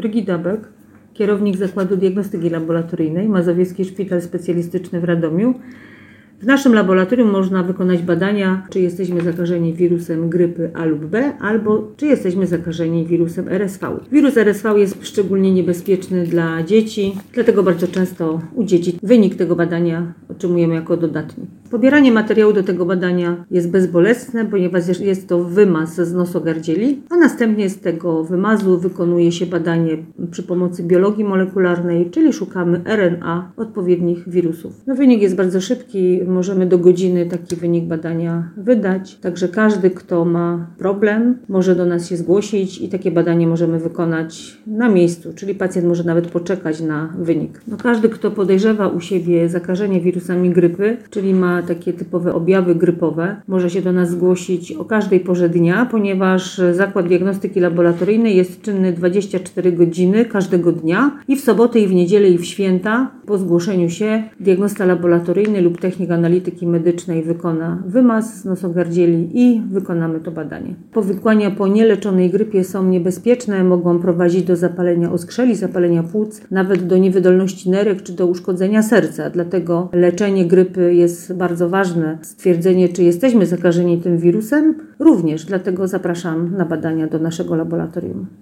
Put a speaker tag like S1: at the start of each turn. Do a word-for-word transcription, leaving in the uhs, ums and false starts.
S1: Brygida Beck, kierownik Zakładu Diagnostyki Laboratoryjnej, Mazowiecki Szpital Specjalistyczny w Radomiu. W naszym laboratorium można wykonać badania, czy jesteśmy zakażeni wirusem grypy A lub B, albo czy jesteśmy zakażeni wirusem R S V. Wirus R S V jest szczególnie niebezpieczny dla dzieci, dlatego bardzo często u dzieci wynik tego badania otrzymujemy jako dodatni. Pobieranie materiału do tego badania jest bezbolesne, ponieważ jest to wymaz z nosogardzieli, a następnie z tego wymazu wykonuje się badanie przy pomocy biologii molekularnej, czyli szukamy R N A odpowiednich wirusów. No, wynik jest bardzo szybki, możemy do godziny taki wynik badania wydać, także każdy, kto ma problem, może do nas się zgłosić i takie badanie możemy wykonać na miejscu, czyli pacjent może nawet poczekać na wynik. No, każdy, kto podejrzewa u siebie zakażenie wirusami grypy, czyli ma takie typowe objawy grypowe, może się do nas zgłosić o każdej porze dnia, ponieważ Zakład Diagnostyki Laboratoryjnej jest czynny dwadzieścia cztery godziny każdego dnia i w soboty, i w niedzielę, i w święta po zgłoszeniu się diagnosta laboratoryjny lub technik analityki medycznej wykona wymaz z nosogardzieli i wykonamy to badanie. Powikłania po nieleczonej grypie są niebezpieczne, mogą prowadzić do zapalenia oskrzeli, zapalenia płuc, nawet do niewydolności nerek czy do uszkodzenia serca. Dlatego leczenie grypy jest bardzo ważne. Stwierdzenie, czy jesteśmy zakażeni tym wirusem, również. Dlatego zapraszam na badania do naszego laboratorium.